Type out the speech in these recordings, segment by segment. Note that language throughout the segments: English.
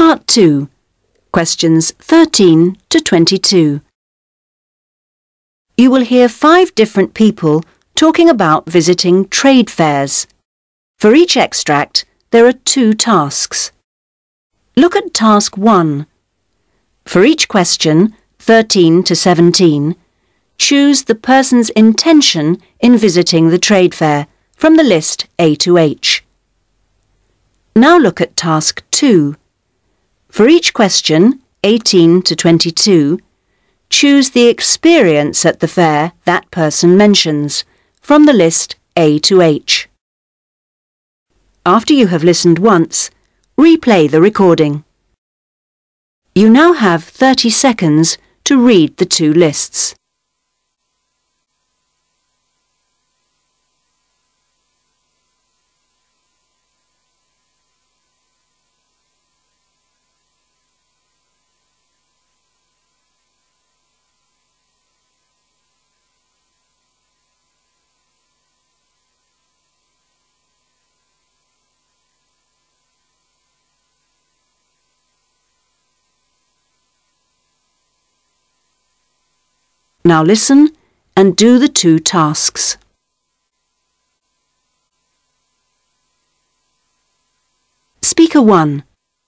Part 2. Questions 13 to 22. You will hear 5 different people talking about visiting trade fairs. For each extract, there are 2 tasks. Look at Task 1. For each question, 13 to 17, choose the person's intention in visiting the trade fair from the list A to H. Now look at Task 2. For each question, 18 to 22, choose the experience at the fair that person mentions from the list A to H. After you have listened once, replay the recording. You now have 30 seconds to read the 2 lists. Now listen and do the 2 tasks. Speaker 1.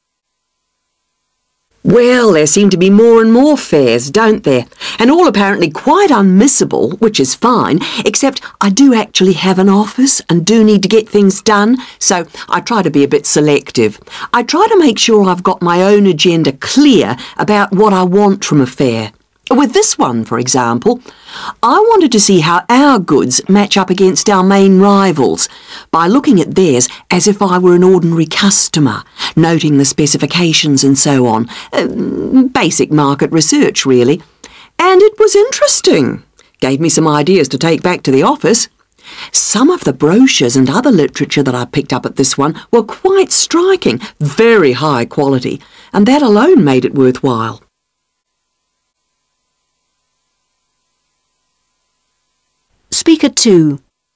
Well, there seem to be more and more fairs, don't there? And all apparently quite unmissable, which is fine, except I do actually have an office and do need to get things done, so I try to be a bit selective. I try to make sure I've got my own agenda clear about what I want from a fair. With this one, for example, I wanted to see how our goods match up against our main rivals by looking at theirs as if I were an ordinary customer, noting the specifications and so on. Basic market research, really. And it was interesting. Gave me some ideas to take back to the office. Some of the brochures and other literature that I picked up at this one were quite striking, very high quality, and that alone made it worthwhile. Speaker 2.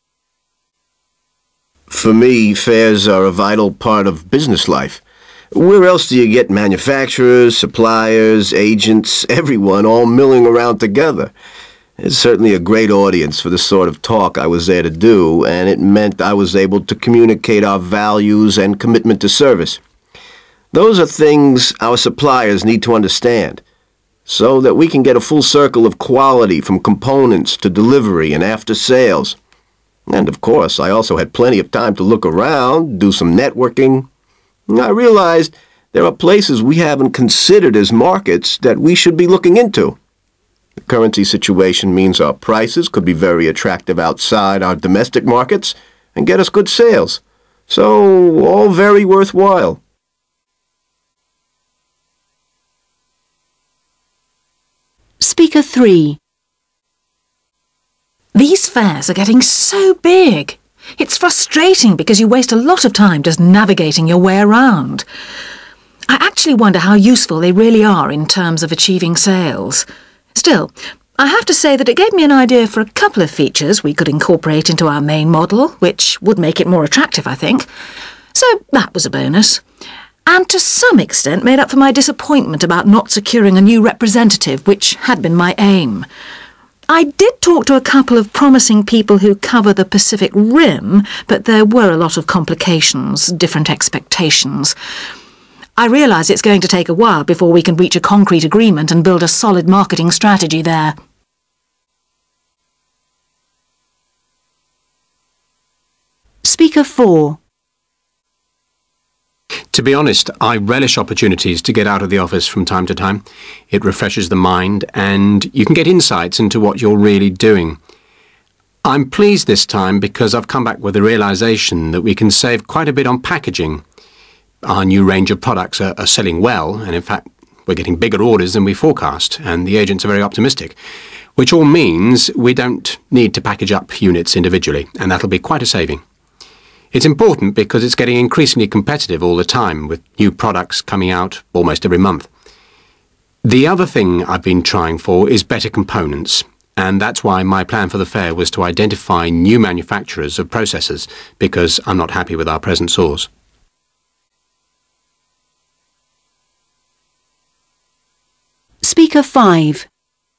For me, fairs are a vital part of business life. Where else do you get manufacturers, suppliers, agents, everyone all milling around together? It's certainly a great audience for the sort of talk I was there to do, and it meant I was able to communicate our values and commitment to service. Those are things our suppliers need to understand, so that we can get a full circle of quality from components to delivery and after sales. And of course, I also had plenty of time to look around, do some networking. I realized there are places we haven't considered as markets that we should be looking into. The currency situation means our prices could be very attractive outside our domestic markets and get us good sales. So, all very worthwhile. Speaker 3. These fairs are getting so big. It's frustrating because you waste a lot of time just navigating your way around. I actually wonder how useful they really are in terms of achieving sales. Still, I have to say that it gave me an idea for a couple of features we could incorporate into our main model, which would make it more attractive, I think. So that was a bonus. And to some extent made up for my disappointment about not securing a new representative, which had been my aim. I did talk to a couple of promising people who cover the Pacific Rim, but there were a lot of complications, different expectations. I realise it's going to take a while before we can reach a concrete agreement and build a solid marketing strategy there. Speaker 4. To be honest, I relish opportunities to get out of the office from time to time. It refreshes the mind, and you can get insights into what you're really doing. I'm pleased this time because I've come back with the realisation that we can save quite a bit on packaging. Our new range of products are selling well, and in fact, we're getting bigger orders than we forecast, and the agents are very optimistic, which all means we don't need to package up units individually, and that'll be quite a saving. It's important because it's getting increasingly competitive all the time, with new products coming out almost every month. The other thing I've been trying for is better components, and that's why my plan for the fair was to identify new manufacturers of processors, because I'm not happy with our present source. Speaker 5.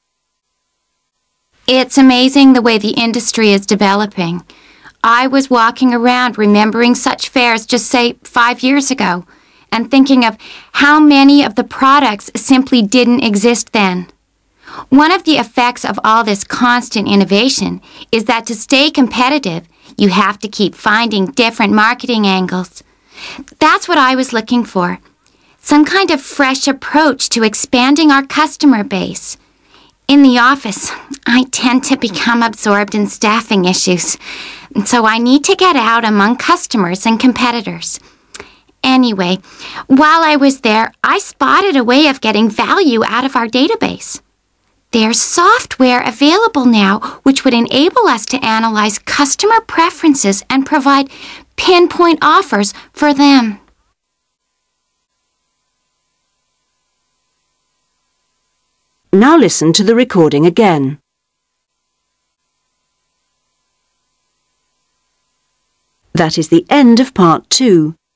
It's amazing the way the industry is developing. I was walking around remembering such fairs just, say, 5 years ago, and thinking of how many of the products simply didn't exist then. One of the effects of all this constant innovation is that to stay competitive, you have to keep finding different marketing angles. That's what I was looking for. Some kind of fresh approach to expanding our customer base. In the office, I tend to become absorbed in staffing issues, so I need to get out among customers and competitors. Anyway, while I was there, I spotted a way of getting value out of our database. There's software available now which would enable us to analyze customer preferences and provide pinpoint offers for them. Now listen to the recording again. That is the end of part 2.